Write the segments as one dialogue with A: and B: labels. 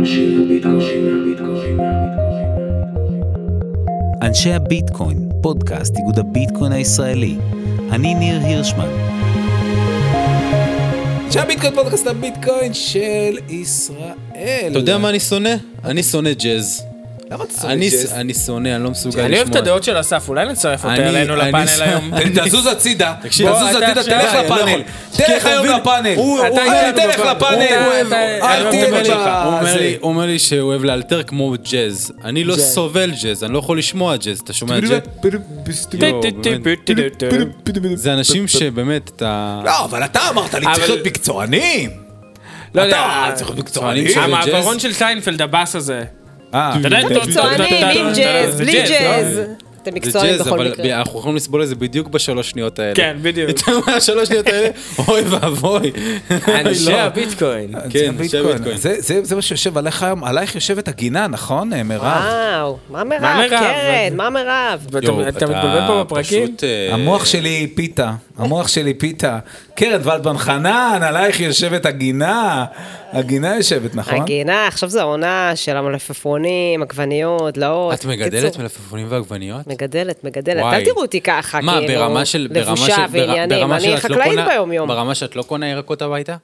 A: אנשי הביטקוין, פודקאסט איגוד הביטקוין הישראלי. אני ניר הירשמן. אנשי הביטקוין, פודקאסט הביטקוין של ישראל.
B: אתה יודע מה אני שונא? אני שונא ג'אז.
A: למה אתה שונא ג'אז?
B: אני שונא, אני לא מסוגל לשמוע.
C: אני אוהב את הדעות של אסף, אולי נצרף אותה אלינו לפאנל היום.
A: תזוז הצידה, תזוז הצידה, תלך לפאנל. תלך היום לפאנל. תלך לפאנל.
B: הוא אומר לי שהוא אוהב לאלתר כמו ג'אז. אני לא סובל ג'אז, אני לא יכול לשמוע ג'אז. אתה שומע ג'אז? זה אנשים שבאמת אתה...
A: לא, אבל אתה אמרת לי צריך להיות מקצוענים.
C: לא
A: אתה
C: יודע,
A: צריך להיות מקצוענים.
C: המעברון של סיינפלד, הבאס הזה.
D: מקצוענים, עם ג'אז, בלי ג'אז. אתם מקצוענים בכל מקרה.
B: אנחנו יכולים לסבול את זה בדיוק בשלוש שניות האלה.
C: כן, בדיוק.
B: יותר מהשלוש שניות האלה, אוי ואבוי.
C: אנשי הביטקוין.
B: כן, אנשי הביטקוין.
A: זה מה שיושב עליך היום, עלייך יושבת הגינה, נכון, מירב?
D: וואו, מה מירב? קרן, מה מירב?
C: אתה מתבלבל פה בפרקים?
A: המוח שלי פיתה, המוח שלי פיתה. קרן ולדמן חנן, עלייך יושבת הגינה. הגינה יושבת, נכון?
D: הגינה, עכשיו זו העונה של המלפפונים, עגבניות, דלאות.
B: את מגדלת מלפפונים ועגבניות?
D: מגדלת. אל תראו אותי ככה,
B: מה, ברמה של...
D: לבושה ועניינים. אני חקלאית ביום יום.
B: ברמה שאת לא קונה ירקות הביתה?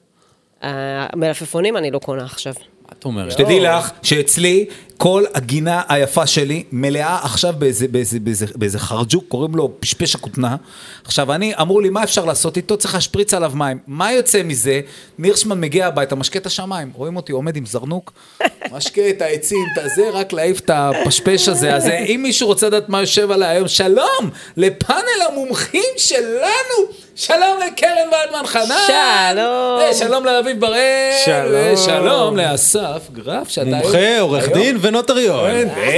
D: מלפפונים אני לא קונה עכשיו.
B: את אומרת.
A: שתדעי לך שאצלי כל הגינה היפה שלי מלאה עכשיו באיזה חרג'וק, קוראים לו פשפש הכותנה. עכשיו אמרו לי מה אפשר לעשות איתו, צריך להשפריץ עליו מים. מה יוצא מזה? נירשמן מגיע הביתה, משקה את השמיים. רואים אותי עומד עם זרנוק, משקה את העצים, רק להעיף את הפשפש הזה. אז אם מישהו רוצה לדעת מה יושב עליי היום, שלום לפאנל המומחים שלנו. שלום לקרן ולדמן חנן. שלום לרביב בראל. שלום לאסף גרף.
B: מומחה, עורך דין ונוטריון.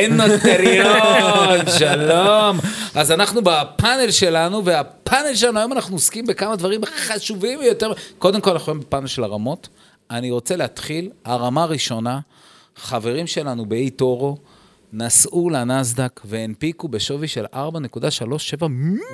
A: ונוטריון, שלום. אז אנחנו בפאנל שלנו, והפאנל שלנו היום אנחנו עוסקים בכמה דברים חשובים ביותר. קודם כל אנחנו בפאנל של הרמות. אני רוצה להתחיל, הרמה הראשונה, חברים שלנו באי טורו, נסעו לנסדק והנפיקו בשווי של 4.37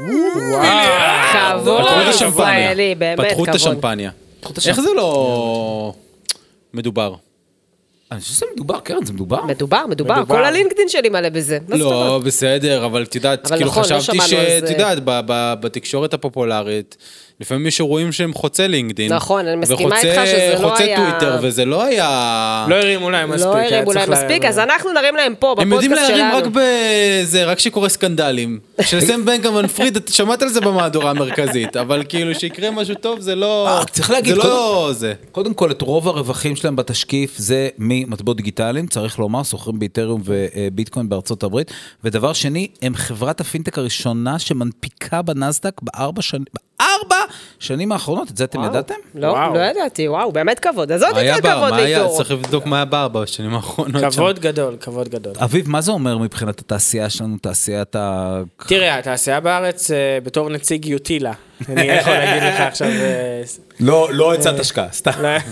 A: מיליארד.
D: כבוד ישראלי, באמת כבוד.
B: פתחו את השמפניה. איך זה לא מדובר?
A: אני חושב שזה מדובר, קרן, זה מדובר.
D: מדובר. כל הלינקדין שלי מלא בזה.
B: לא, בסדר, אבל תדעת, כאילו חשבתי שתדעת, בתקשורת הפופולרית, לפעמים יש אירועים שהם חוצה לינקדין.
D: נכון, אני מסכימה איתך שזה לא
B: חוצה
D: היה...
B: טוויטר, וזה לא היה...
C: לא הרימו להם מספיק.
D: אז אנחנו נרים להם פה, בפודקאסט שלנו.
B: הם יודעים להרים רק בזה, רק שקורה סקנדלים. של סם בנקמן פריד, את שמעת על זה במהדורה המרכזית, אבל כאילו שיקרה משהו טוב, זה לא...
A: צריך להגיד,
B: קודם
A: כל, את רוב הרווחים שלהם בתשקיף, זה ממטבעות דיגיטליים, צריך לומר, סוחרים באתריום וביטקוין בארצות הברית, ודבר שני, הם חברת הפינטק הראשונה שמנפיקה בנסדק בארבע שנים האחרונות. את זה אתם ידעתם?
D: לא ידעתי, וואו, באמת כבוד. אז עוד יותר כבוד לאיתורו.
B: צריך לבדוק מה היה בארבע בשנים האחרונות.
C: כבוד גדול.
A: אביב, מה זה אומר מבחינת התעשייה שלנו, תעשיית ה...
C: תראה, התעשייה בארץ בתור נציג יוטילה. אני יכול להגיד לך עכשיו...
A: לא הצעת השקעה, סתם.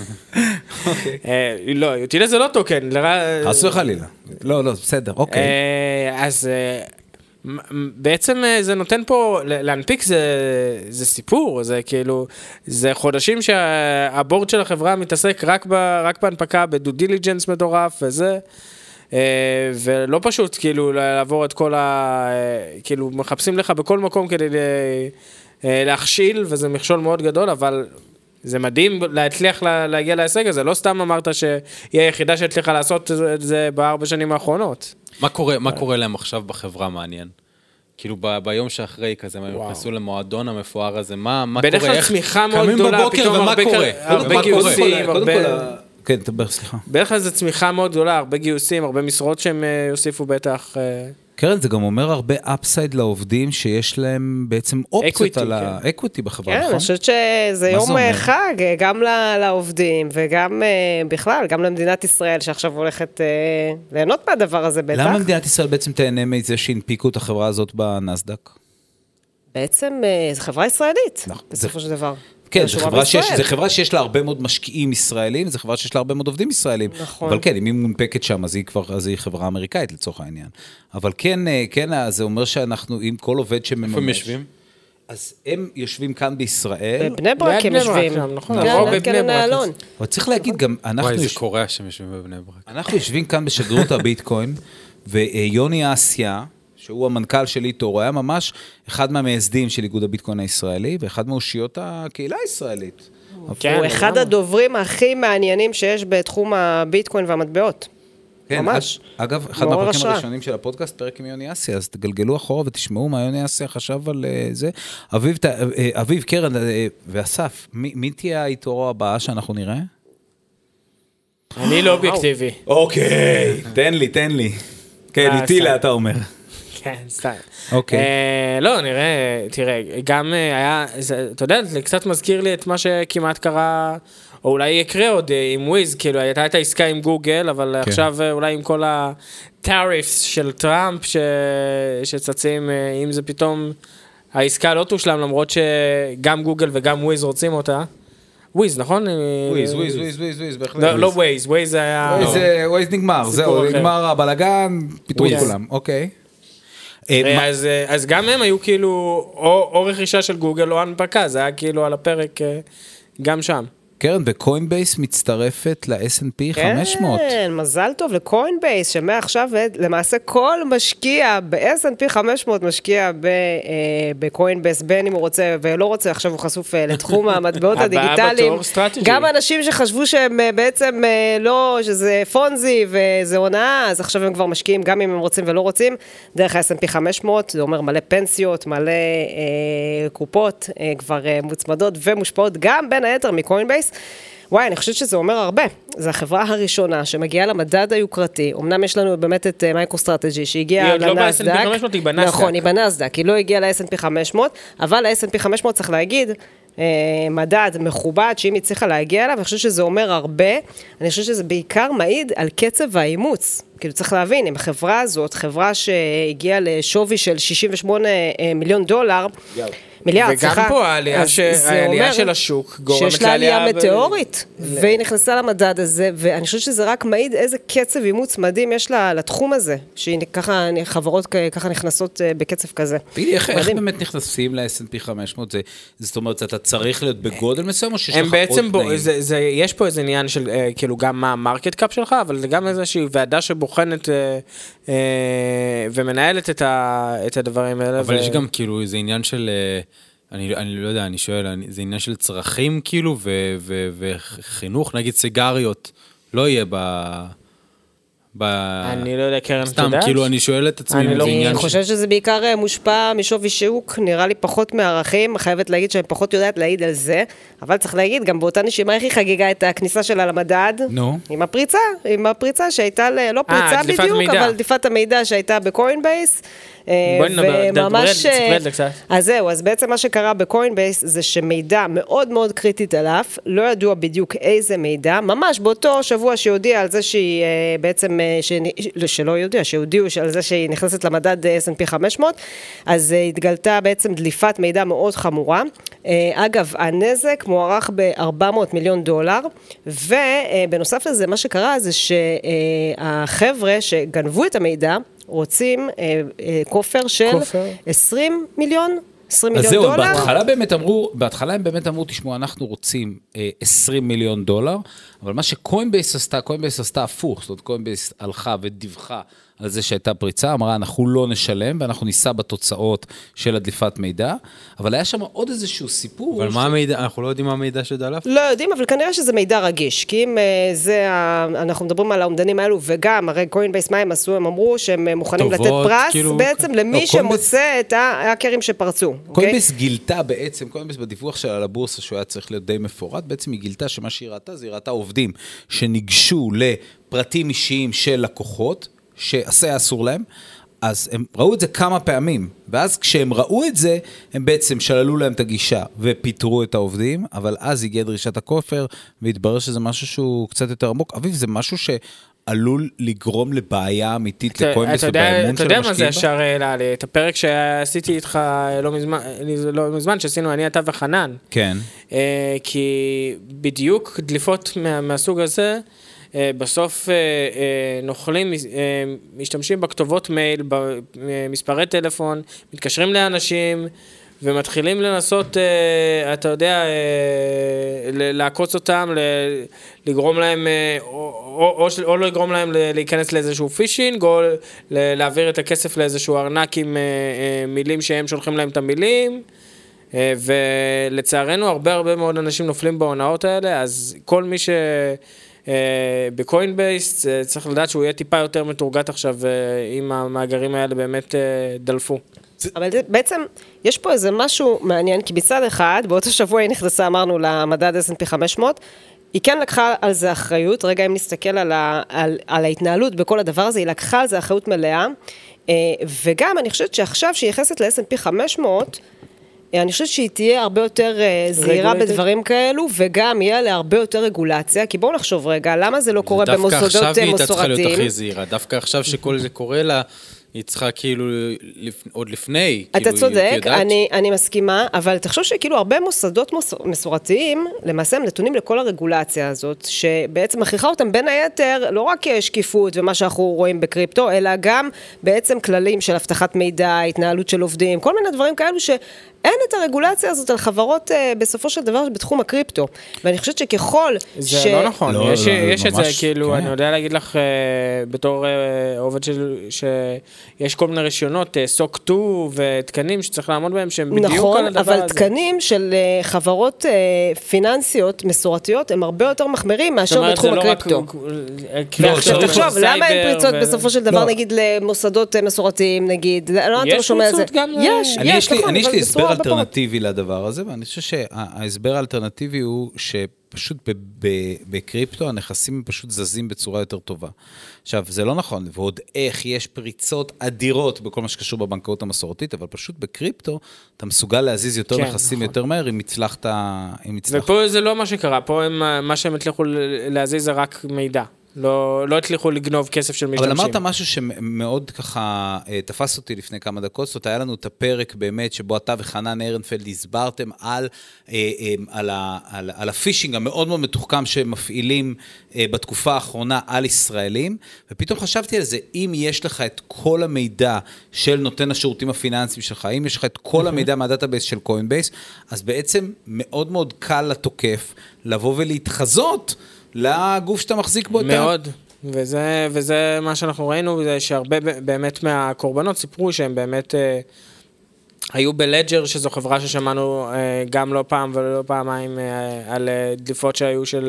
C: לא, יוטילה זה לא טוקן.
A: חס וחלילה. לא, בסדר, אוקיי.
C: אז... בעצם זה נותן פה, להנפיק זה סיפור, זה כאילו, זה חודשים שהבורד של החברה מתעסק רק בהנפקה, בדו דיליג'נס מטורף וזה, ולא פשוט כאילו לעבור את כל כאילו מחפשים לך בכל מקום כדי להכשיל, וזה מכשול מאוד גדול, אבל זה מדהים להצליח להגיע להישג הזה, לא סתם אמרת שהיא היחידה שהצליחה לעשות את זה ב4 שנים האחרונות.
B: מה קורה להם עכשיו בחברה מעניין? כאילו ביום שאחרי כזה, הם נכנסו למועדון המפואר הזה, מה קורה?
C: בדרך כלל צמיחה מאוד
B: קמים
C: גדולה,
B: בבוקר ומה קורה?
C: הרבה גיוסים,
A: כן, תדבר, סליחה.
C: בדרך כלל זה צמיחה מאוד גדולה, הרבה גיוסים, הרבה משרות שהם יוסיפו בטח.
A: קרן, זה גם אומר הרבה אפסייד לעובדים שיש להם בעצם אופציות על האקוויטי בחברה, נכון?
D: כן, אני חושבת שזה יום חג, גם לעובדים וגם בכלל, גם למדינת ישראל שעכשיו הולכת ליהנות מהדבר הזה בטח.
A: למה מדינת ישראל בעצם תהנה מזה שהנפיקו את החברה הזאת בנסדק?
D: בעצם זו חברה ישראלית, בסופו של דבר.
A: כן, זו חברה שיש לה הרבה מאוד משקיעים ישראלים, זו חברה שיש לה הרבה מאוד עובדים ישראלים.
D: נכון.
A: אבל כן, אם היא מונפקת שם, אז היא חברה אמריקאית לצורך העניין. אבל כן, זה אומר שאנחנו, עם כל עובד שמממש...
B: איפה הם יושבים?
A: אז הם יושבים כאן בישראל.
D: בבני ברק הם יושבים.
C: נכון,
D: או בקרן האלון.
A: אבל צריך להגיד גם,
B: וואי, זה קורה שהם יושבים בבני ברק.
A: אנחנו יושבים כאן בשגרירות הביטקוין, ויוני אסיה, שהוא המנכ"ל של איתור, הוא היה ממש אחד מהמייסדים של איגוד הביטקוין הישראלי, ואחד מאושיות הקהילה הישראלית.
D: הוא אחד הדוברים הכי מעניינים שיש בתחום הביטקוין והמטבעות.
A: כן,
D: ממש.
A: אגב, אחד מהפרקים הראשונים של הפודקאסט, פרק עם יוני אסיה, אז תגלגלו אחורה ותשמעו מה יוני אסיה חשב על זה. אביב, קרן ואסף, מי תהיה האיתורו הבאה שאנחנו נראה?
C: אני לא אובייקטיבי.
A: אוקיי, תן לי. כן, איתי לה, אתה אומר.
C: כן, סתם.
A: אוקיי.
C: לא, נראה, תראה, גם היה, אתה יודע, זה קצת מזכיר לי את מה שכמעט קרה, או אולי יקרה עוד עם וויז, כאילו, הייתה את העסקה עם גוגל, אבל עכשיו אולי עם כל הטאריפס של טראמפ שצצים, אם זה פתאום, העסקה לא תושלם, למרות שגם גוגל וגם וויז רוצים אותה. וויז, נכון?
A: וויז, בהחלט.
C: לא וויז, וויז היה...
A: וויז נגמר, זהו, נגמר הבלגן, פיתרו את כולם, אוקיי.
C: אז גם הם היו כאילו, או רכישה של גוגל או הנפקה, זה היה כאילו על הפרק גם שם.
A: קרן, וקוינבייס מצטרפת ל-S&P 500.
D: כן, מזל טוב לקוינבייס, שמעכשיו למעשה כל משקיע ב-S&P 500 משקיע בקוינבייס, בין אם הוא רוצה ולא רוצה, עכשיו הוא חשוף לתחום המטבעות הדיגיטליים. גם אנשים שחשבו שהם בעצם לא, שזה פונזי וזה הונאה, אז עכשיו הם כבר משקיעים גם אם הם רוצים ולא רוצים, דרך ה-S&P 500, זה אומר מלא פנסיות, מלא קופות, כבר מוצמדות ומושפעות גם בין היתר מקוינבייס. וואי, אני חושבת שזה אומר הרבה. זו החברה הראשונה שמגיעה למדד היוקרתי. אמנם יש לנו באמת את מייקרוסטרטג'י שהגיעה לנסדק.
C: היא לא ב-S&P 500, היא בנסדק.
D: נכון, היא בנסדק. היא לא הגיעה ל-S&P 500, אבל ל-S&P 500 צריך להגיד, מדד מכובד שאם היא צריכה להגיע אליו, אני חושבת שזה אומר הרבה. אני חושבת שזה בעיקר מעיד על קצב האימוץ. כאילו צריך להבין, אם החברה הזאת, חברה שהגיעה לשווי של $68 מיליון, מיליארד,
C: וגם פה העלייה של השוק גורמת לעלייה...
D: שיש לה עלייה מטאורית, והיא נכנסה למדד הזה, ואני חושבת שזה רק מעיד איזה קצב אימוץ מדהים יש לה לתחום הזה, שככה חברות ככה נכנסות בקצב כזה.
A: איך באמת נכנסים ל-S&P 500? זאת אומרת, אתה צריך להיות בגודל מסוים, או שיש לך עוד תנאים?
C: יש פה איזה עניין של, כאילו, גם מה המרקט קאפ שלך, אבל זה גם איזושהי ועדה שבוחנת ומנהלת את הדברים האלה.
B: אבל יש גם כאילו איזה עניין של... אני לא יודע, אני שואל, זה עניין של צרכים כאילו, וחינוך, נגיד סיגריות, לא יהיה
C: אני לא יודע, קרן, אתה יודע?
B: סתם, כאילו, אני שואל את עצמי,
D: אני חושבת שזה בעיקר מושפע משווי שוק, נראה לי פחות מערכים, חייבת להגיד שאני פחות יודעת להעיד על זה, אבל צריך להגיד, גם באותה נשימה איך היא חגיגה את הכניסה שלה למדד, עם הפריצה שהייתה, לא פריצה בדיוק, אבל דליפת המידע שהייתה בקוינבייס,
C: בואי נדבר, תספרד לקצת.
D: אז זהו, אז בעצם מה שקרה בקוינבייס זה שמידע מאוד מאוד קריטית עליו, לא ידוע בדיוק איזה מידע, ממש באותו שבוע שהודיע על זה שהיא בעצם, שלא יודע, שהודיעו על זה שהיא נכנסת למדד S&P 500, אז התגלתה בעצם דליפת מידע מאוד חמורה. אגב, הנזק מוערך ב$400 מיליון, ובנוסף לזה מה שקרה זה שהחבר'ה שגנבו את המידע, רוצים כופר של 20 מיליון $20 מיליון.
A: אז זהו, בהתחלה הם באמת אמרו, תשמעו, אנחנו רוצים $20 מיליון, אבל מה שקוינבייס עשתה הפוך, זאת אומרת, קוינבייס הלכה ודיווחה על זה שהייתה פריצה, אמרה, אנחנו לא נשלם, ואנחנו ניסע בתוצאות של הדליפת מידע, אבל היה שם עוד איזשהו סיפור.
B: אבל מה המידע? אנחנו לא יודעים מה המידע שדלף?
D: לא יודעים, אבל כנראה שזה מידע רגיש, כי אם אנחנו מדברים על העומדנים האלו, וגם, הרי קוינבייס מה הם עשו, הם אמרו שהם מוכנים לתת פרס, בעצם למי שמוצא את ההאקרים שפרצו.
A: קוינבייס גילתה בעצם, קוינבייס בדיווח שלה על הבורסה, שהוא היה צריך להיות די מפורט, בעצם היא גילתה שמה שהיא ראתה, זה ראתה עובדים שניגשו לפרטים אישיים של לקוחות, שעשה אסור להם, אז הם ראו את זה כמה פעמים, ואז כשהם ראו את זה, הם בעצם שללו להם את הגישה, ופיתרו את העובדים, אבל אז הגיעה דרישת הכופר, והתברר שזה משהו שהוא קצת יותר עמוק. אביב, זה משהו שעלול לגרום לבעיה אמיתית לקוינבייס ובאמון של המשקיעים.
C: אתה יודע מה זה ישר העלה לי? את הפרק שעשיתי איתך לא מזמן, שעשינו אני, אתה וחנן.
A: כן.
C: כי בדיוק דליפות מהסוג הזה, בסוף נוכלים, משתמשים בכתובות מייל, במספרי טלפון, מתקשרים לאנשים, ומתחילים לנסות, אתה יודע, לעקוץ אותם, לגרום להם, או לא לגרום להם להיכנס לאיזשהו פישינג, או להעביר את הכסף לאיזשהו ארנק עם מילים שהם שולחים להם את המילים, ולצערנו הרבה מאוד אנשים נופלים בהונאות האלה, אז כל מי בקוינבייס צריך לדעת שהוא יהיה טיפה יותר מתורגת עכשיו, אם המאגרים האלה באמת דלפו.
D: אבל בעצם יש פה איזה משהו מעניין, כי מצד אחד, באותו שבוע היא נכנסה, אמרנו, למדד S&P 500, היא כן לקחה על זה אחריות, רגע אם נסתכל על ההתנהלות בכל הדבר הזה, היא לקחה על זה אחריות מלאה, וגם אני חושבת שעכשיו שהיא נכנסת ל-S&P 500, אני חושבת שהיא תהיה הרבה יותר זהירה בדברים כאלו, וגם יהיה לה הרבה יותר רגולציה, כי בואו נחשוב רגע, למה זה לא קורה במוסדות מסורתיים?
B: דווקא עכשיו היא הייתה צריכה להיות הכי זהירה, דווקא עכשיו שכל זה קורה לה, היא צריכה כאילו עוד לפני.
D: אתה צודק, אני מסכימה, אבל תחשוב שכאילו הרבה מוסדות מסורתיים, למעשה הם נתונים לכל הרגולציה הזאת, שבעצם מכריחה אותם בין היתר, לא רק שקיפות ומה שאנחנו רואים בקריפטו, אלא גם בעצם כללים של הבטחת מידע, התנהלות של עובדים, כל מיני דברים כאלו אין את הרגולציה הזאת על חברות בסופו של דבר בתחום הקריפטו. ואני חושבת שככל
C: זה לא נכון. יש את זה, כאילו, אני יודע להגיד לך, בתור עובד שיש כל מיני רשיונות, סוק 2 ותקנים שצריך לעמוד בהם, שהם בדיוק על הדבר הזה.
D: נכון, אבל תקנים של חברות פיננסיות מסורתיות, הם הרבה יותר מחמירים מאשר בתחום הקריפטו. ועכשיו תחשוב, למה אין פריצות בסופו של דבר, נגיד למוסדות מסורתיים, נגיד,
C: יש פריצות גם...
D: יש,
A: אני יש לי הסבר אלטרנטיבי לדבר הזה, ואני חושב שההסבר האלטרנטיבי הוא שפשוט בקריפטו הנכסים הם פשוט זזים בצורה יותר טובה. עכשיו, זה לא נכון, ועוד איך יש פריצות אדירות בכל מה שקשור בבנקאות המסורתית, אבל פשוט בקריפטו אתה מסוגל להזיז יותר נכסים יותר מהר אם הצלחת.
C: ופה זה לא מה שקרה, פה מה שהם הצליחו להזיז זה רק מידע. לא הצליחו לגנוב כסף של משתמשים.
A: אבל אמרת משהו שמאוד ככה תפס אותי לפני כמה דקות, זאת היה לנו את הפרק באמת שבו אתה וחנן ארנפלד הסברתם על הפישינג המאוד מאוד מתוחכם שמפעילים בתקופה האחרונה על ישראלים, ופתאום חשבתי על זה, אם יש לך את כל המידע של נותן השירותים הפיננסיים שלך, אם יש לך את כל המידע מהדאטאבייס של קוינבייס, אז בעצם מאוד מאוד קל לתוקף לבוא ולהתחזות לגוף שאתה מחזיק בו.
C: מאוד, וזה מה שאנחנו ראינו, זה שהרבה באמת מהקורבנות סיפרו שהם באמת היו בלג'ר, שזו חברה ששמענו גם לא פעם ולא פעמיים על דליפות שהיו של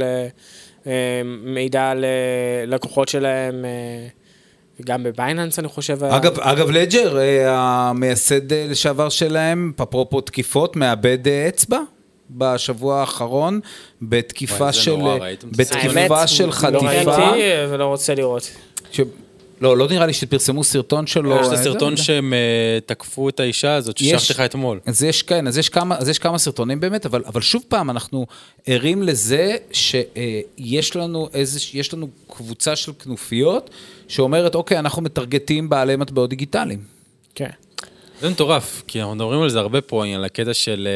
C: מידע ללקוחות שלהם, וגם בבייננס אני חושב.
A: אגב לג'ר, המייסד לשעבר שלהם, אפרופו תקיפות, מאבד אצבע. בשבוע האחרון, בתקיפה של חטיפה.
C: לא ראיתי ולא רוצה לראות.
A: לא נראה לי שפרסמו סרטון שלו.
B: יש את הסרטון שהם תקפו את האישה הזאת, ששלחתי לך אתמול.
A: אז יש כמה סרטונים באמת, אבל שוב פעם, אנחנו ערים לזה שיש לנו קבוצה של כנופיות, שאומרת, אוקיי, אנחנו מטרגטים בעלי מטבעות דיגיטליים.
C: כן.
B: זה מטורף, כי אנחנו מדברים על זה הרבה פה, על הקטע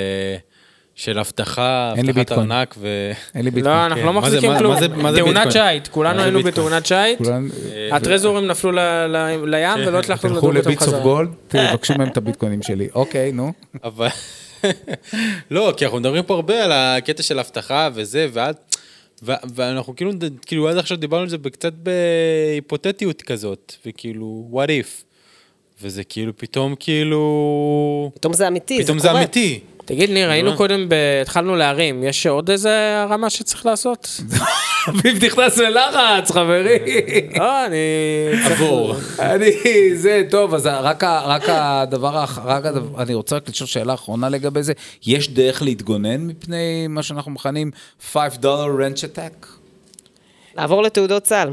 B: של הבטחת ארנק
A: אין לי ביטקוין.
C: לא, אנחנו לא מחזיקים כלום. תאונת שייט, כולנו היינו בתאונת שייט. הטרזורים נפלו לים ולא הצלחנו לדור אותם חזרה.
A: תלכו לביטס אוף גולד, תבקשו מהם את הביטקוינים שלי. אוקיי, נו.
B: אבל... לא, כי אנחנו מדברים פה הרבה על הקטע של הבטחה וזה, ואנחנו כאילו עד עכשיו דיברנו על זה קצת בהיפותטיות כזאת, וכאילו, what if? וזה כאילו פתאום
D: זה אמיתי,
B: פתאום זה אמיתי.
C: תגיד ניר, היינו קודם, התחלנו להרים, יש עוד איזה הרמה שצריך לעשות?
A: אביב נכנס ללחץ, חברי.
C: אני...
B: עבור.
A: זה טוב, אז רק הדבר, אני רוצה רק לשאול שאלה אחרונה לגבי זה, יש דרך להתגונן מפני מה שאנחנו מכנים $5 wrench attack?
D: לעבור לתעודות צה"ל.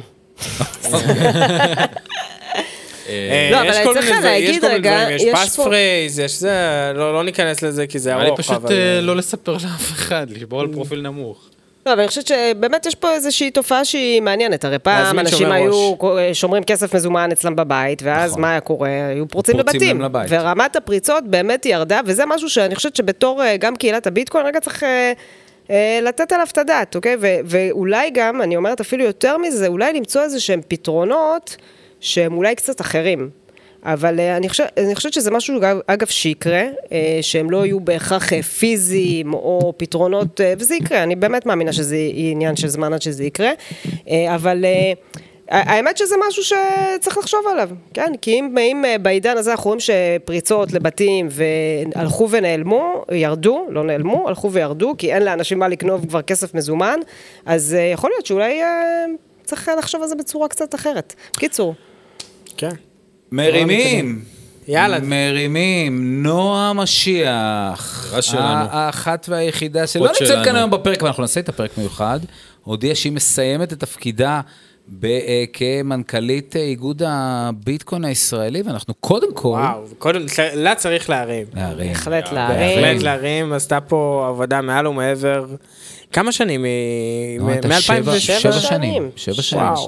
D: לא, אבל אני צריכה להגיד רגע,
C: יש פס פרייז, יש זה, לא ניכנס לזה כי זה ארוך.
B: אני פשוט לא לספר לאף אחד, לשבור על פרופיל נמוך.
D: לא, אבל אני חושבת שבאמת יש פה איזושהי תופעה שהיא מעניינת, הרי פעם אנשים היו שומרים כסף מזומן אצלם בבית, ואז מה היה קורה? היו פורצים לבתים, ורמת הפריצות באמת ירדה, וזה משהו שאני חושבת שבתור גם קהילת הביטקוין, רגע צריך לתת עליו את הדעת, אוקיי? ואולי גם, אני אומרת אפילו יותר מזה, אולי למצוא איזה שהם פתרונות, שהם אולי קצת אחרים. אבל אני חושבת שזה משהו, אגב, שיקרה, שהם לא יהיו בהכרח פיזיים או פתרונות, וזה יקרה, אני באמת מאמינה שזה עניין של זמן עד שזה יקרה, אבל האמת שזה משהו שצריך לחשוב עליו, כן? כי אם בעידן הזה אנחנו רואים שפריצות לבתים והלכו ונעלמו, ירדו, לא נעלמו, הלכו וירדו, כי אין לאנשים מה לקנוב כבר כסף מזומן, אז יכול להיות שאולי צריך לחשוב על זה בצורה קצת אחרת. בקיצור.
C: כן.
A: מרימים.
C: יאללה.
A: מרימים, נועה משיח.
B: שלנו.
A: האחת והיחידה שלא נמצאת כאן היום בפרק, אבל אנחנו נעשה את הפרק מיוחד. הודיעה שהיא מסיימת את תפקידה כמנכ"לית איגוד הביטקוין הישראלי, ואנחנו קודם כל...
C: וואו, קודם, לה צריך להרים.
D: בהחלט להרים.
C: בהחלט להרים, עשתה פה עבודה מעל ומעבר. כמה שנים? מ-2007?
A: 7 שנים.
D: 7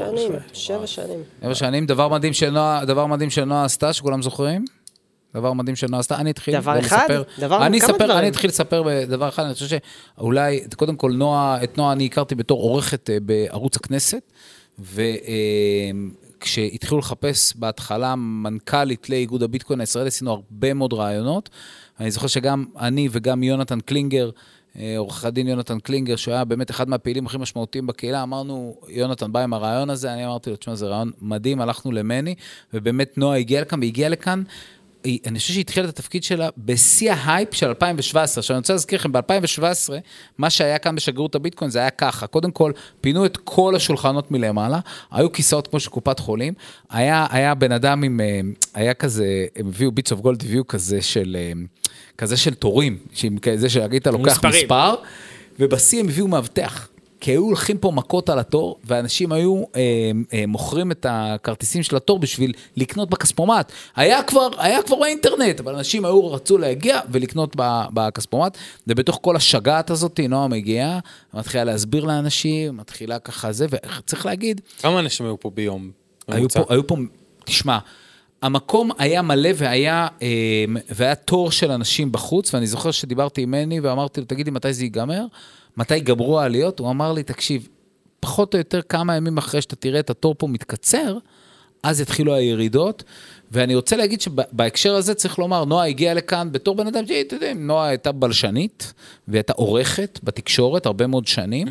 A: שנים. דבר מדהים של נועה עשתה, שכולם זוכרים? דבר מדהים של נועה עשתה. אני אתחיל לספר. אני אתחיל לספר בדבר אחד. אני חושב שאולי, קודם כל, את נועה אני הכרתי בתור עורכת בערוץ הכנסת, וכשהתחילו לחפש בהתחלה מנכ"לית לאיגוד הביטקוין הישראלי, עשינו הרבה מאוד רעיונות. אני זוכר שגם אני וגם יונתן קלינגר, עורך הדין יונתן קלינגר, שהוא היה באמת אחד מהפעילים הכי משמעותיים בקהילה, אמרנו, יונתן בא עם הרעיון הזה, אני אמרתי לו, תשמע, זה רעיון מדהים, הלכנו למני, ובאמת נועה הגיעה לכאן, והגיעה לכאן, אני חושב שהיא התחילה את התפקיד שלה בשיא ההייפ של 2017, עכשיו אני רוצה להזכיר לכם, ב-2017, מה שהיה כאן בשגרירות הביטקוין, זה היה ככה, קודם כל, פינו את כל השולחנות מלמעלה, היו כיסאות כמו של קופת חולים, היה בן אדם עם, היה כזה, הם הביאו ביטס אוף גולד, הביאו כזה של תורים, כזה שהגית לוקח מספר, ובשיא הם הביאו מאבטח, כי היו הולכים פה מכות על התור, ואנשים היו מוכרים את הכרטיסים של התור בשביל לקנות בכספומט. היה כבר באינטרנט, אבל אנשים רצו להגיע ולקנות בכספומט, ובתוך כל השגעת הזאת, נועה מגיעה, מתחילה להסביר לאנשים, מתחילה ככה זה, וצריך להגיד...
B: כמה אנשים היו פה ביום?
A: היו פה, תשמע, המקום היה מלא והיה תור של אנשים בחוץ, ואני זוכר שדיברתי עם מני ואמרתי לו, תגידי מתי זה ייגמר? מתי ייגמרו העליות? הוא אמר לי, תקשיב, פחות או יותר כמה ימים אחרי שאתה תראה את התור פה מתקצר, אז התחילו הירידות, ואני רוצה להגיד שבהקשר הזה צריך לומר, נועה הגיעה לכאן בתור בן אדם, אתה יודע, נועה הייתה בלשנית, והייתה עורכת בתקשורת הרבה מאוד שנים,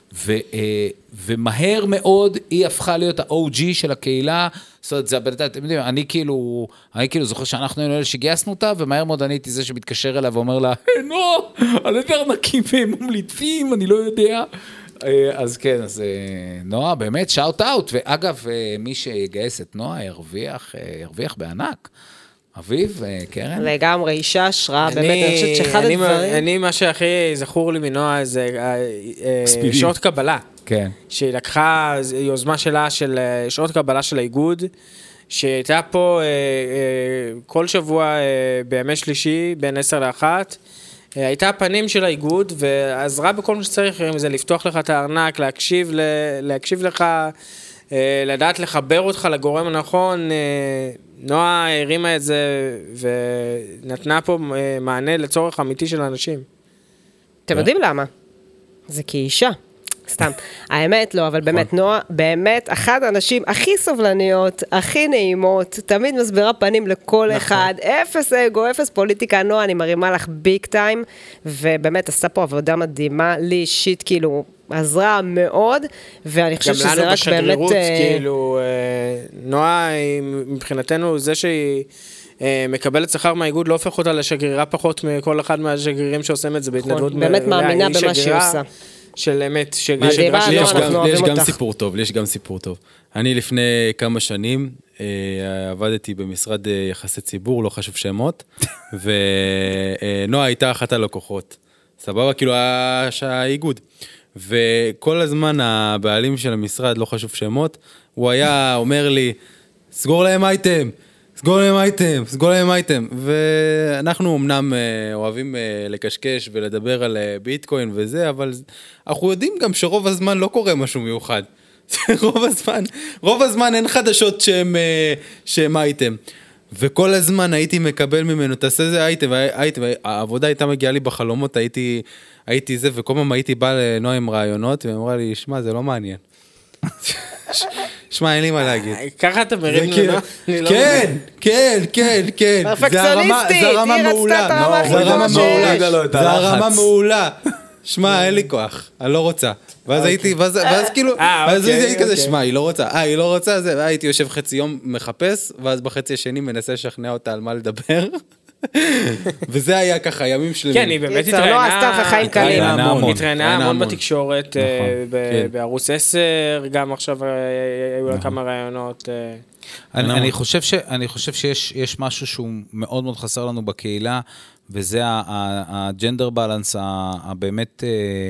A: ומהר מאוד היא הפכה להיות ה-OG של הקהילה, זאת אומרת, זה הבן אדם, אתם יודעים, אני כאילו זוכר שאנחנו היינו אלה שגייסנו אותה, ומהר מאוד אני הייתי זה שמתקשר אליה ואומר לה, נועה, על יותר נקים והם ממליצים, אני לא יודע. אז כן, אז נועה, באמת, שאוט אאוט, ואגב, מי שיגייס את נועה ירוויח בענק. אביב, קרן?
D: לגמרי, אישה השראה, באמת, אני חושבת שאחד הדברים...
C: מה שהכי זכור לי מנועה זה שעות קבלה.
A: כן.
C: שהיא לקחה יוזמה שלה של שעות קבלה של האיגוד, שהייתה פה כל שבוע בימי שלישי, בין 10-1, הייתה הפנים של האיגוד, ועזרה בכל מה שצריך, אם זה לפתוח לך את הארנק, להקשיב לך, לדעת לחבר אותך לגורם הנכון. נועה הרימה את זה, ונתנה פה מענה לצורך אמיתי של האנשים.
D: אתם יודעים למה? זה כאישה. סתם. האמת לא, אבל באמת נועה, באמת, אחת האנשים הכי סובלניות, הכי נעימות, תמיד מסבירה פנים לכל אחד, אפס אגו, אפס פוליטיקה. נועה, אני מרימה לך ביג טיים, ובאמת עשתה פה עבודה מדהימה, לי אישית כאילו עזרה מאוד, ואני חושבת שזה רק באמת...
C: גם לנו בשגרירות, כאילו, נועה, מבחינתנו, זה שהיא... מקבלת שכר מהאיגוד, לא הופך אותה לשגרירה פחות מכל אחד מהשגרירים שעושים את זה בהתנדבות.
D: באמת מאמינה במה שהיא עושה.
C: של אמת,
B: יש גם סיפור טוב. אני לפני כמה שנים עבדתי במשרד יחסי ציבור, לא חשוב שמות, ונועה הייתה אחת הלקוחות. סבבה, כאילו האיגוד. וכל הזמן הבעלים של המשרד, לא חשוב שמות, הוא היה אומר לי, סגור להם אייטם, ואנחנו אמנם אוהבים לקשקש ולדבר על ביטקוין וזה, אבל אנחנו יודעים גם שרוב הזמן לא קורה משהו מיוחד. רוב הזמן אין חדשות שהם אייטם. וכל הזמן הייתי מקבל ממנו, תעשה זה אייטם, העבודה הייתה מגיעה לי בחלומות, הייתי זה, וכל פעם הייתי בא לנועה עם רעיונות, והיא אמרה לי, שמע, זה לא מעניין. שמע, אין לי מה להגיד.
C: ככה אתה מרים
B: כאילו-
C: לנו?
B: כן.
D: פרפקציוניסטית,
B: זה הרמה
D: היא רצתה
B: מעולה.
D: את הרמה הכי
B: זה הרמה
D: טובה
B: מעולה.
A: שיש. לו את
B: זה
A: הלחץ.
B: הרמה מעולה. שמע, אין לי כוח, אני לא רוצה. ואז הייתי, ואז כאילו, ואז
C: אוקיי,
B: הייתי כזה,
C: אוקיי.
B: שמע, היא לא רוצה, היא לא רוצה, הייתי יושב חצי יום מחפש, ואז בחצי השני מנסה לשכנע אותה על מה לדבר. וזה היה ככה, ימים שלמים.
C: כן, היא באמת
D: יצר, לא עשתה לך חיים קלים.
A: התראיינה המון.
C: התראיינה המון בתקשורת,
B: כן.
C: בערוץ 10, גם עכשיו היו לה כמה רעיונות.
A: אני חושב שיש משהו שהוא מאוד מאוד חסר לנו בקהילה, וזה הג'נדר בלנס הבאמת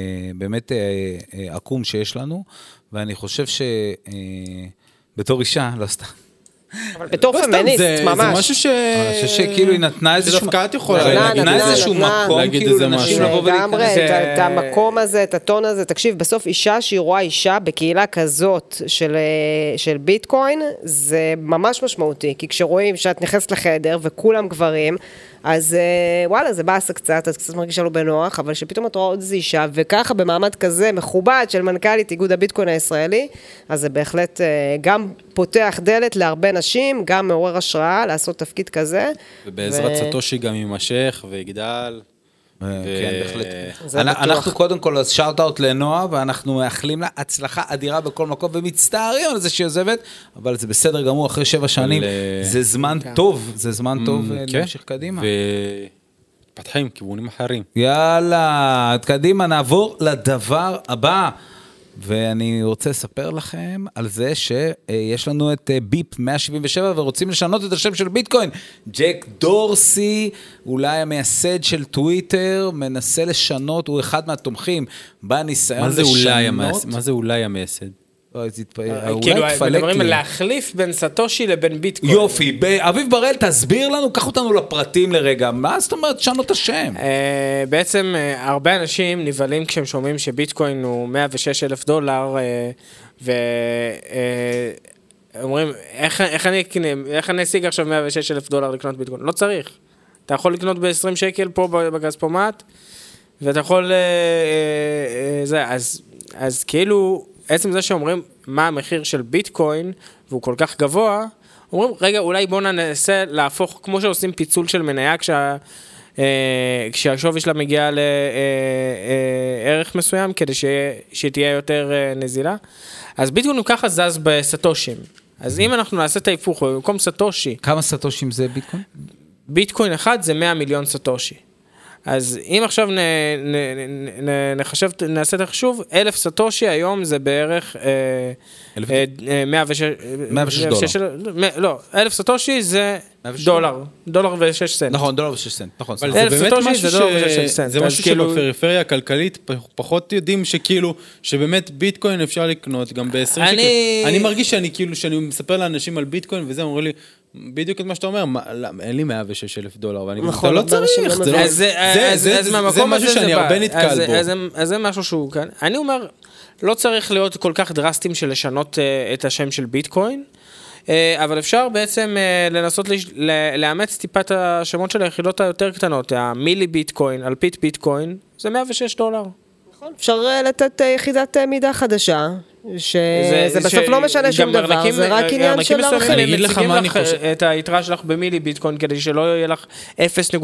A: עקום שיש לנו, ואני חושב שבתור אישה, לא סתם.
D: אבל בתור
B: לא סתם,
D: פמיניסט,
B: זה
D: ממש.
B: משהו
A: אני חושב שכאילו היא נתנה איזשהו...
B: שדווקא את יכולה
D: להגיד
A: נתנה
D: את זה.
A: איזשהו
D: נתנה.
A: מקום,
B: להגיד
A: כאילו,
B: איזה
A: לנשים
B: משהו.
A: לבוא
D: לגמרי,
A: ולהיכנס.
D: את המקום הזה, את הטון הזה, תקשיב, בסוף אישה שהיא רואה אישה בקהילה כזאת של ביטקוין, זה ממש משמעותי, כי כשרואים שאת נכנסת לחדר וכולם גברים, אז וואלה, זה באסה קצת, אז קצת מרגישה לו בנוח, אבל שפתאום את רואה עוד איזו אישה, וככה במעמד כזה מכובד של מנכ"לית איגוד הביטקוין הישראלי, אז זה בהחלט גם פותח דלת להרבה נשים, גם מעורר השראה לעשות תפקיד כזה.
B: ובעזרת סטושי גם יימשך ויגדל.
A: כן, בהחלט.
D: זה בטוח.
A: אנחנו קודם כל, אז שאוט אאוט לנועה, ואנחנו מאחלים לה הצלחה אדירה בכל מקום, ומצטערים על זה שהיא עוזבת, אבל זה בסדר גמור, אחרי 7 שנים, זה זמן טוב, זה זמן טוב להמשיך קדימה.
B: ופתחים, כיוונים אחרים.
A: יאללה, קדימה, נעבור לדבר הבא. ואני רוצה לספר לכם על זה שיש לנו את ביפ 177 ורוצים לשנות את השם של ביטקוין. ג'ק דורסי, אולי המייסד של טוויטר, מנסה לשנות, הוא אחד מהתומכים בניסיון לשנות.
B: מה זה אולי המייסד?
C: כאילו, מדברים על להחליף בין סטושי לבין ביטקוין.
A: יופי, אביב בראל, תסביר לנו, קח אותנו לפרטים לרגע, מה זאת אומרת שנות את השם?
C: בעצם הרבה אנשים נבהלים כשהם שומעים שביטקוין הוא $106,000, ואומרים, איך אני אשיג עכשיו $106,000 לקנות ביטקוין? לא צריך. אתה יכול לקנות ב-20 שקל פה בכספומט, ואתה יכול, אז כאילו, עצם זה שאומרים מה המחיר של ביטקוין, והוא כל כך גבוה, אומרים, רגע, אולי בוא ננסה להפוך, כמו שעושים פיצול של מניה, כשהשווי שלה מגיע לערך מסוים, כדי שהיא תהיה יותר נזילה. אז ביטקוין הוא ככה זז בסטושים. אז אם אנחנו נעשה את ההיפוך, במקום סטושי...
A: כמה סטושים זה ביטקוין?
C: ביטקוין אחד זה 100 מיליון סטושי. אז אם עכשיו נעשה את החשוב, 1,000 סטושי היום זה בערך $106. לא, 1,000 סטושי זה $1.06.
A: נכון, $1.06, נכון.
B: אבל זה באמת
C: זה
B: משהו שבפריפריה הכלכלית פחות יודעים שכאילו, שבאמת ביטקוין אפשר לקנות גם ב-20 שקל. אני מרגיש שאני כאילו, שאני מספר לאנשים על ביטקוין וזה, אומרים לי, בדיוק את מה שאתה אומר, אין לי $106,000, ואני כאילו, אתה לא צריך, זה משהו שאני הרבה נתקל בו.
C: אז זה משהו שהוא כאן. אני אומר, לא צריך להיות כל כך דרסטים של לשנות את השם של ביטקוין, אבל אפשר בעצם לנסות לאמץ טיפה את השמות של היחידות היותר קטנות, המילי ביטקוין, אלפית ביטקוין, זה $106.
D: נכון, אפשר לתת יחידת מידה חדשה, שזה בסוף לא משנה שום דבר, זה רק עניין של ערכים.
C: אני אגיד לך מה אני חושב. את היתרה שלך במילי ביטקוין, כדי שלא יהיה לך 0.0000,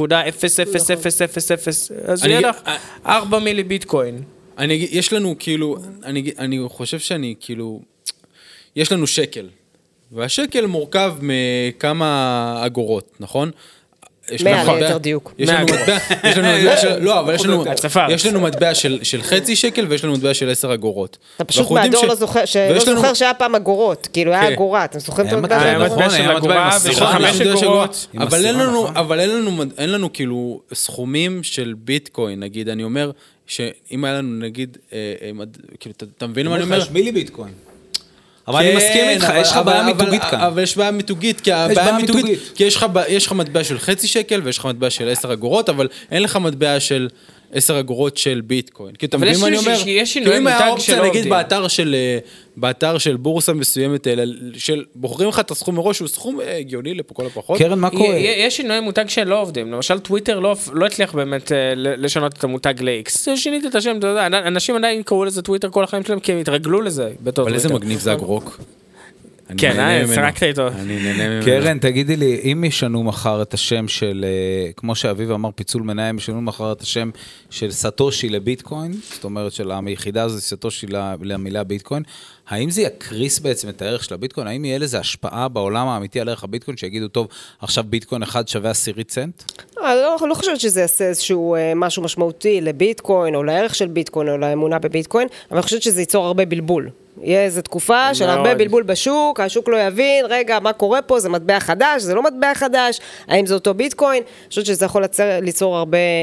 C: אז יהיה לך 4 מילי ביטקוין.
B: יש לנו כאילו, אני חושב שאני כאילו, יש לנו שקל, והשקל מורכב מכמה אגורות, נכון?
D: 100 ליתר דיוק.
B: יש לנו מטבע של חצי שקל, ויש לנו מטבע של 10 אגורות.
D: אתה פשוט מהדור לא זוכר שהיה פעם אגורות, כאילו היה אגורה, אתם זוכרים את המטבע?
C: היה מטבע של אגורה ושל 5 אגורות.
B: אבל אין לנו כאילו סכומים של ביטקוין, נגיד, אני אומר, שאם היה לנו נגיד, כאילו, אתה מבין מה אני אומר?
A: יש מילי ביטקוין. אבל אני מסכים איתך, יש לך בעיה מיתוגית כאן.
B: אבל יש בעיה מיתוגית, כי יש לך מטבע של חצי שקל, ויש לך מטבע של 10 אגורות, אבל אין לך מטבע של 10 אגורות של ביטקוין. כי אתה מבין מה אני אומר?
C: יש שינוי מותג של עובדים.
B: נגיד באתר של בורסה מסוימת, בוחרים לך את הסכום מראש, שהוא סכום הגיוני לכל הפחות.
A: קרן, מה קורה?
C: יש שינוי מותג שלא עובדים. למשל, טוויטר לא הצליח באמת לשנות את המותג ל-X. שינית את השם, אתה יודע, אנשים עדיין קראו לזה טוויטר כל החיים שלהם, כי הם התרגלו לזה בתור טוויטר.
B: אבל איזה מגניב זה הגרוק.
C: כן, שרקת איתו.
B: אני נהנה ממנו.
A: קרן, תגידי לי, אם ישנו מחר את השם של, כמו שאביב אמר, פיצול מניים, ישנו מחר את השם של סטושי לביטקוין, זאת אומרת של היחידה הזו, סטושי למילה ביטקוין, האם זה יקריס בעצם את הערך של הביטקוין? האם יהיה לזה השפעה בעולם האמיתי על ערך הביטקוין, שיגידו, טוב, עכשיו ביטקוין אחד שווה 10 סנט?
D: לא חושבת שזה יעשה איזשהו משהו משמעותי לביטקוין, או לערך של ביטקוין, או לאמונה בביטקוין, אבל אני חושבת שזה ייצור הרבה בלבול. יהיה איזו תקופה של הרבה בלבול בשוק, השוק לא יבין, רגע, מה קורה פה, זה מטבע חדש, זה לא מטבע חדש, האם זה אותו ביטקוין? אני חושבת שזה יכול ליצור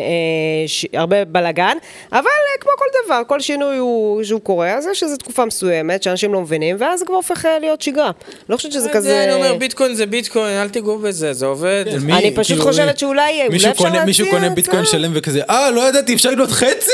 D: הרבה בלגן, אבל כמו כל דבר, כל שינוי שהוא קורה, אז יש איזו תקופה מסוימת שאנשים לא מבינים, ואז זה כבר הופך להיות שגרה. לא חושבת שזה כזה...
C: אני אומר, ביטקוין זה ביטקוין, אל תיגעו בזה, זה עובד.
D: אני פשוט חושבת שאולי אפשר להציע...
B: מישהו קונה ביטקוין שלם וכזה, לא ידעתי, אפשר לקנות חצי?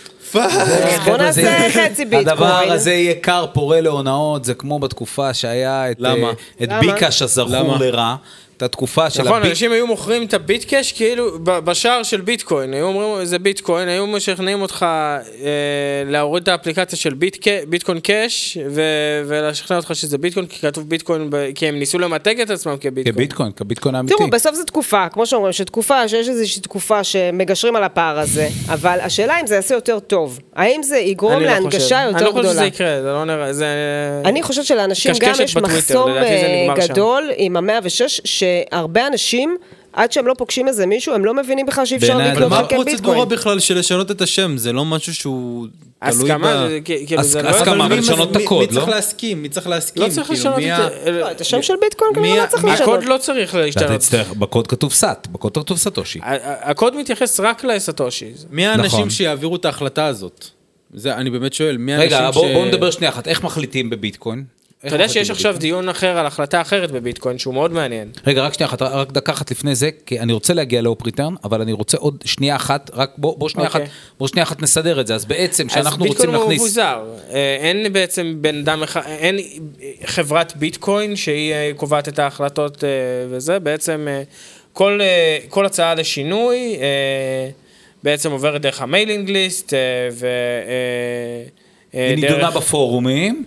D: בוא נעשה חצי ביטקוין.
A: הדבר הזה יהיה קר פורה להונאות, זה כמו בתקופה שהיה את ביקש הזכור לרע, את התקופה של
C: נכון, אנשים היו מוכרים את הביטקש כאילו בשער של ביטקוין, היו אומרים זה ביטקוין, היו משכנעים אותך להוריד את האפליקציה של ביטקוין קש ולשכנע אותך שזה ביטקוין, כי כתוב ביטקוין, כי הם ניסו למתג את עצמם כביטקוין.
A: כביטקוין האמיתי.
D: תראו, בסוף זו תקופה, כמו שאומרים, שיש איזושהי תקופה שמגשרים על הפער הזה, אבל השאלה אם זה יעשה יותר טוב, האם זה יגרום להנגשה יותר גדולה?
C: אני לא חושב שזה יקרה, זה לא נראה,
D: אני חושבת שלאנשים גם יש מחסום גדול עם ה-106 שהרבה אנשים, עד שהם לא פוגשים איזה מישהו, הם לא מבינים בכלל שאי אפשר לקנות
B: מה
D: רק ביטקוין.
B: הפרוצדורה בכלל של לשנות את השם? זה לא משהו שהוא תלוי
A: הסכמה, אבל לשנות את הקוד, לא?
B: מי צריך להסכים?
C: לא צריך לשנות
D: את השם של ביטקוין, כנראה לא צריך לשנות.
C: הקוד לא צריך להשתנות.
A: בקוד כתוב סאט, בקוד כתוב סטושי.
C: הקוד מתייחס רק לסטושי.
B: מי האנשים שיעבירו את ההחלטה הזאת? אני באמת שואל, מי האנשים
A: רגע, בואו נדבר שנייה אחת, איך מחליטים בביטקוין?
C: אתה יודע שיש עכשיו דיון אחר על החלטה אחרת בביטקוין, שהוא מאוד מעניין.
A: רגע, רק שנייה אחת, רק דקה אחת לפני זה, כי אני רוצה להגיע לאופריטרן, אבל אני רוצה עוד שנייה אחת, רק בוא שנייה אחת נסדר את זה, אז בעצם שאנחנו רוצים להכניס...
C: אז ביטקוין הוא מבוזר, אין בעצם בן אדם, אין חברת ביטקוין שהיא קובעת את ההחלטות וזה, בעצם כל הצעה לשינוי בעצם עוברת דרך המיילינג ליסט
A: היא נידונה בפורומים,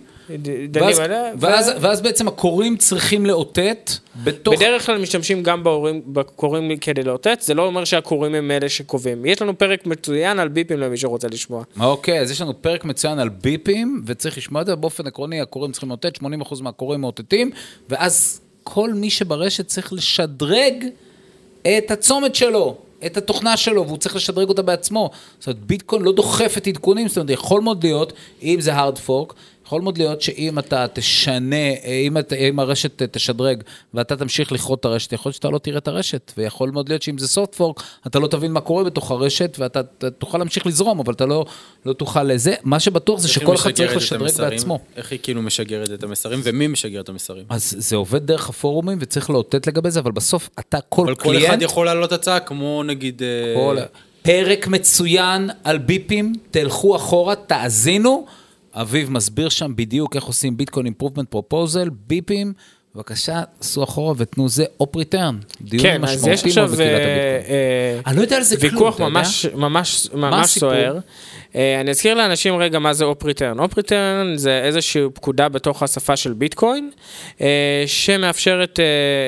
A: ואז בעצם הקוראים צריכים לאותת בתוך...
C: בדרך כלל משתמשים גם בקוראים כדי לאותת, זה לא אומר שהקוראים הם אלה שקובעים. יש לנו פרק מצוין על ביפים למי שרוצה לשמוע.
A: אוקיי, אז יש לנו פרק מצוין על ביפים, וצריך לשמוע את זה, באופן עקרוני הקוראים צריכים לאותת, 80% מהקוראים מאותתים, ואז כל מי שברשת צריך לשדרג את הצומת שלו, את התוכנה שלו, והוא צריך לשדרג אותה בעצמו. זאת אומרת, ביטקוין לא דוחף את עדכונים, זאת אומרת, יכול מאוד להיות, אם זה hard fork, יכול מאוד להיות שאם אתה תשנה, אם הרשת תשדרג, ואתה תמשיך לכרות את הרשת, יכול להיות שאתה לא תראה את הרשת, ויכול מאוד להיות שאם זה soft fork, אתה לא תבין מה קורה בתוך הרשת, ואתה תוכל להמשיך לזרום, אבל אתה לא תוכל לזה. מה שבטוח זה שכל אחד צריך לשדרג בעצמו.
B: איך היא כאילו משגרת את המסרים, ומי משגר את המסרים?
A: אז זה עובד דרך הפורומים, וצריך לאותת לגבי זה, אבל בסוף אתה כל
B: קליינט... אבל כל אחד יכול לעלות הצעה, כמו נגיד...
A: פרק מצוין על ביפים, תלכו אחורה, תאזינו, אביב מסביר שם בדיוק איך עושים ביטקוין אימפרובמנט פרופוזל, ביפים, בבקשה, עשו אחורה ותנו זה אופ ריטרן.
C: כן, אז יש עכשיו
A: אני לא יודע על זה כלום,
C: ויכוח ממש סוער. אני אזכיר לאנשים רגע מה זה אופ ריטרן. אופ ריטרן זה איזושהי פקודה בתוך השפה של ביטקוין, שמאפשרת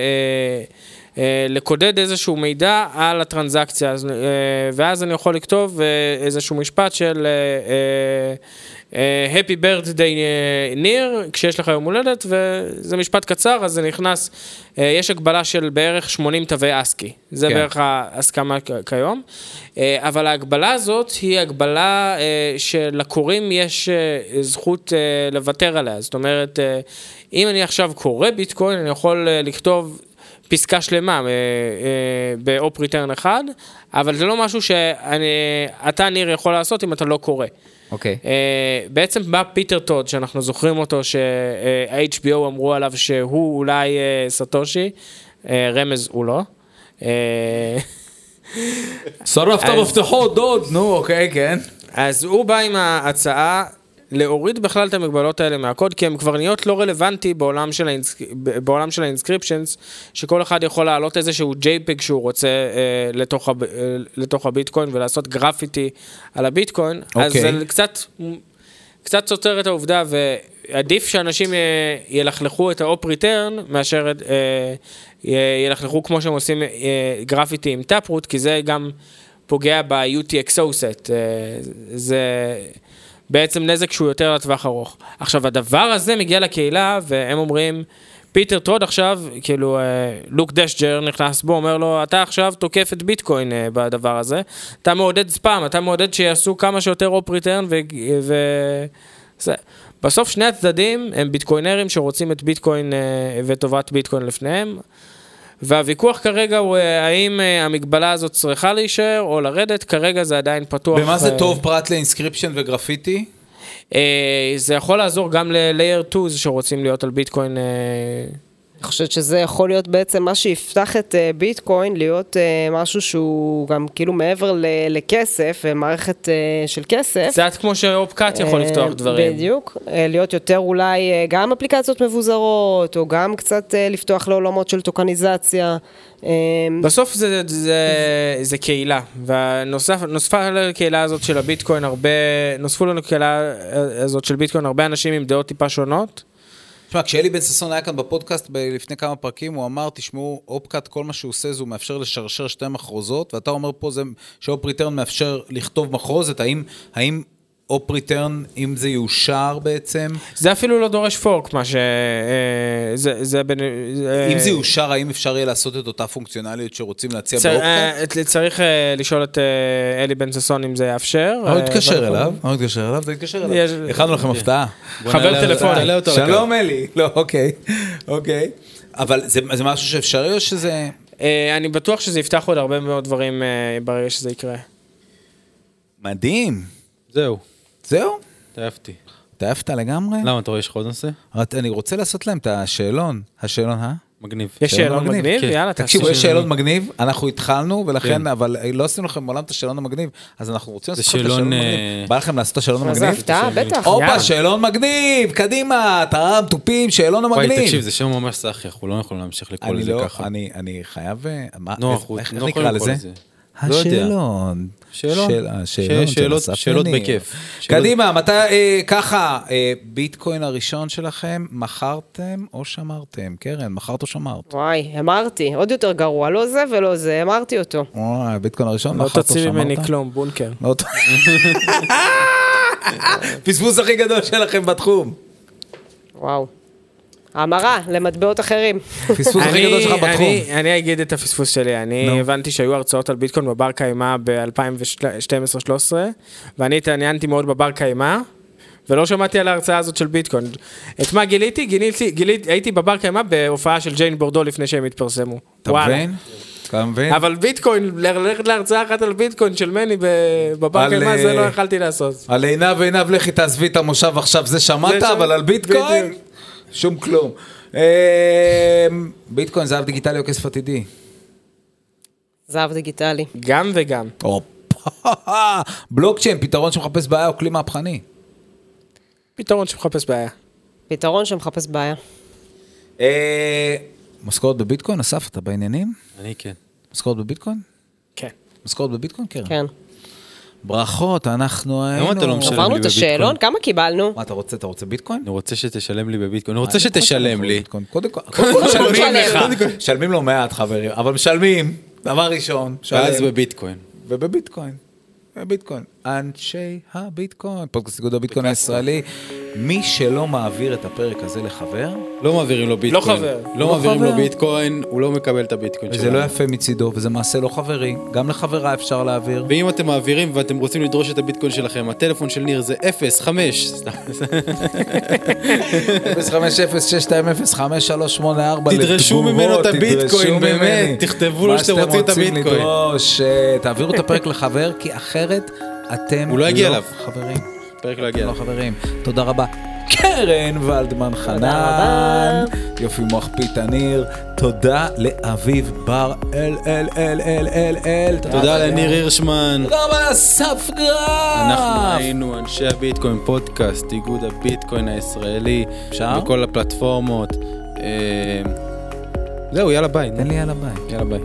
C: לקודד איזשהו מידע על הטרנזקציה, ואז אני יכול לכתוב איזשהו משפט של Happy birthday ניר, כשיש לך יום הולדת, וזה משפט קצר, אז זה נכנס, יש הגבלה של בערך 80 תווי אסקי, זה בערך ההסכמה כיום, אבל ההגבלה הזאת היא הגבלה שלקוראים יש זכות לוותר עליה, זאת אומרת, אם אני עכשיו קורא ביטקוין, אני יכול לכתוב פסקה שלמה באופ ריטרן אחד, אבל זה לא משהו שאתה ניר יכול לעשות אם אתה לא קורא.
A: אוקיי.
C: בעצם בא פיטר טוד, שאנחנו זוכרים אותו, ש-HBO אמרו עליו שהוא אולי סטושי, רמז הוא לא.
A: שרפת מפתחות, דוד, נו, אוקיי, כן.
C: אז הוא בא עם ההצעה, להוריד בכלל את המגבלות האלה מהקוד, כי הם כבר נהיות לא רלוונטי בעולם של האינסקריפשנס, שכל אחד יכול להעלות איזשהו JPEG שהוא רוצה לתוך הביטקוין, ולעשות גרפיטי על הביטקוין, אז זה קצת סותר את העובדה, עדיף שאנשים ילכלכו את האופ ריטרן, מאשר ילכלכו כמו שהם עושים גרפיטי עם טאפרוט, כי זה גם פוגע ב-UTXO set. זה בעצם נזק שהוא יותר לטווח ארוך. עכשיו, הדבר הזה מגיע לקהילה, והם אומרים, פיטר טרוד עכשיו, כאילו, לוק דשג'ר נכנס בו, אומר לו, אתה עכשיו תוקף את ביטקוין בדבר הזה, אתה מעודד ספאם, אתה מעודד שיעשו כמה שיותר אופ ריטרן, בסוף שני הצדדים הם ביטקוינרים שרוצים את ביטקוין וטובת ביטקוין לפניהם, והוויכוח כרגע הוא האם המגבלה הזאת צריכה להישאר או לרדת, כרגע זה עדיין פתוח.
A: ומה זה טוב פרט לאינסקריפשן וגרפיטי?
C: זה יכול לעזור גם ל-Layer 2 שרוצים להיות על ביטקוין.
D: אני חושבת שזה יכול להיות בעצם מה שיפתח את ביטקוין, להיות משהו שהוא גם כאילו מעבר לכסף, מערכת של כסף.
C: קצת כמו שאופקאט יכול לפתוח דברים.
D: בדיוק, להיות יותר אולי גם אפליקציות מבוזרות, או גם קצת לפתוח לעולמות של טוקניזציה.
C: בסוף זה קהילה, ונוספה לקהילה הזאת של הביטקוין נוספו לנו לקהילה הזאת של ביטקוין הרבה אנשים עם דעות טיפה שונות.
A: תשמע, כשאלי בן ששון היה כאן בפודקאסט לפני כמה פרקים, הוא אמר, תשמעו, אופקאט, כל מה שהוא עושה, זה הוא מאפשר לשרשר שתי מחרוזות, ואתה אומר פה שאופ ריטרן מאפשר לכתוב מחרוזת, האם אופ ריטרן, אם זה יאושר בעצם?
C: זה אפילו לא דורש פורק, מה ש...
A: אם זה יאושר, האם אפשר יהיה לעשות את אותה פונקציונליות שרוצים להציע באופקאט?
C: צריך לשאול את אלי בן ששון אם זה יאפשר.
A: תתקשר אליו, הכנו לכם הפתעה.
C: חבר טלפוני.
A: שלום אלי. לא, אוקיי. אבל זה משהו שאפשרי או שזה...
C: אני בטוח שזה יפתח עוד הרבה מאוד דברים ברגע שזה יקרה.
A: מדהים.
B: זהו? תאהבתי.
A: תאהבת לגמרי?
B: למה, אתה רואה יש לך עוד נושא?
A: אני רוצה לעשות להם את השאלון. השאלון,
B: מגניב.
C: יש שאלון מגניב? יאללה,
A: תקשיבו, יש שאלון מגניב, אנחנו התחלנו, ולכן, אבל לא עשינו לכם מעולם את השאלון המגניב, אז אנחנו רוצים לעשות את השאלון מגניב. בא לכם לעשות את השאלון המגניב?
D: זה הפתעה, בטח.
A: אופה, שאלון מגניב, קדימה, טרם, טופים, שאלון המגניב.
B: וואי, תקשיב, זה שם ממש סחי, אנחנו לא יכולים להמשיך לקרוא לזה ככה.
A: אני חייב, איך
B: לא
A: נקרא לזה? השאלון.
B: שאלות בכיף.
A: קדימה, מתי, ככה, ביטקוין הראשון שלכם, מכרתם או שמרתם? קרן, מכרת או שמרת?
D: וואי, אמרתי, עוד יותר גרוע, לא זה ולא זה, אמרתי אותו.
A: וואי, ביטקוין הראשון,
C: לא
A: מכרת או שמרת?
C: תוציא ממני כלום, בונקר.
A: פספוס הכי גדול שלכם בתחום.
D: וואו. המרה למטבעות אחרים.
A: פספוס הכי גדול שלך בתחום.
C: אני אגיד את הפספוס שלי, אני הבנתי שהיו הרצאות על ביטקוין בבר קיימה ב-2012-2013, ואני התעניינתי מאוד בבר קיימה, ולא שמעתי על ההרצאה הזאת של ביטקוין. את מה גיליתי? הייתי בבר קיימה בהופעה של ג'יין בורדו לפני שהם התפרסמו.
A: אתה מבין?
C: אבל ביטקוין, ללכת להרצאה אחת על ביטקוין של מני בבר קיימה, זה לא יכלתי לעשות.
A: על עיניו לכי תעזבי את המושב עכשיו, זה שמעת, אבל על ביטקוין? שום כלום. ביטקוין, זהב דיגיטלי או כסף עתידי?
D: זהב דיגיטלי.
C: גם וגם.
A: בלוקצ'יין, פתרון שמחפש בעיה או כלי מהפכני?
C: פתרון שמחפש בעיה.
D: פתרון שמחפש בעיה.
A: משכורת בביטקוין, אסף, אתה בעניינים?
B: אני כן.
A: משכורת בביטקוין?
C: כן.
A: משכורת בביטקוין, קרן?
D: כן.
A: ברכות, אנחנו היינו...
B: למה אתה לא משלם לי
D: עברנו את השאלון, כמה קיבלנו?
A: מה אתה רוצה? אתה רוצה ביטקוין?
B: אני רוצה שתשלם לי בביטקוין. אני רוצה שתשלם לי.
A: קודם כל משלמים לך. משלמים לו מעט, חברים, אבל משלמים, דבר ראשון.
B: ואז בביטקוין.
A: ובביטקוין. ביטקוין, אנשי הביטקוין, פודקאסט איגוד הביטקוין הישראלי, מי שלא מעביר את הפרק הזה לחבר,
B: לא מעבירים לו ביטקוין.
C: לא חבר.
B: לא מעבירים לו ביטקוין, הוא לא מקבל את הביטקוין שלנו.
A: וזה לא יפה מצידו, וזה מעשה לא חברי, גם לחברה אפשר להעביר.
B: ואם אתם מעבירים ואתם רוצים לדרוש את הביטקוין שלכם, הטלפון של ניר זה 05.
A: 050-620-5384
B: תדרשו ממנו את הביטקוין, באמת, תכתבו לו שאתם רוצים את הביטקוין.
A: תעבירו את הפרק לחבר, כי אחרת אתם
B: הוא לא יגיע אליו.
A: חברים.
B: הפרק לא יגיע
A: לא חברים. תודה רבה. קרן ולדמן חנן. יופי מוח פיתה ניר. תודה לאביב בר אל.
B: תודה לניר הירשמן.
A: תודה רבה לאסף גרף.
B: אנחנו היינו אנשי הביטקוין פודקאסט, איגוד הביטקוין הישראלי. בכל הפלטפורמות. זהו, יאללה ביי.
A: תן לי יאללה ביי.
B: יאללה ביי.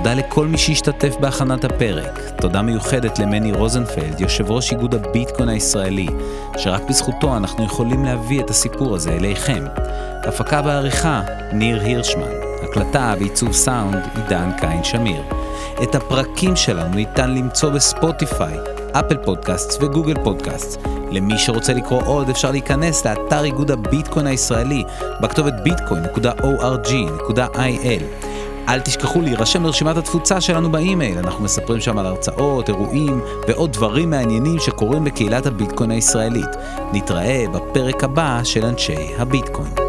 A: תודה לכל מי שהשתתף בהכנת הפרק. תודה מיוחדת למני רוזנפלד, יושב ראש איגוד הביטקוין הישראלי, שרק בזכותו אנחנו יכולים להביא את הסיפור הזה אליכם. הפקה בעריכה, ניר הירשמן. הקלטה ועיצוב סאונד, עידן קין שמיר. את הפרקים שלנו ניתן למצוא בספוטיפיי, אפל פודקאסט וגוגל פודקאסט. למי שרוצה לקרוא עוד אפשר להיכנס לאתר איגוד הביטקוין הישראלי בכתובת bitcoin.org.il. אל תשכחו להירשם לרשימת התפוצה שלנו באימייל, אנחנו מספרים שם על הרצאות, אירועים ועוד דברים מעניינים שקורים בקהילת הביטקוין הישראלית. נתראה בפרק הבא של אנשי הביטקוין.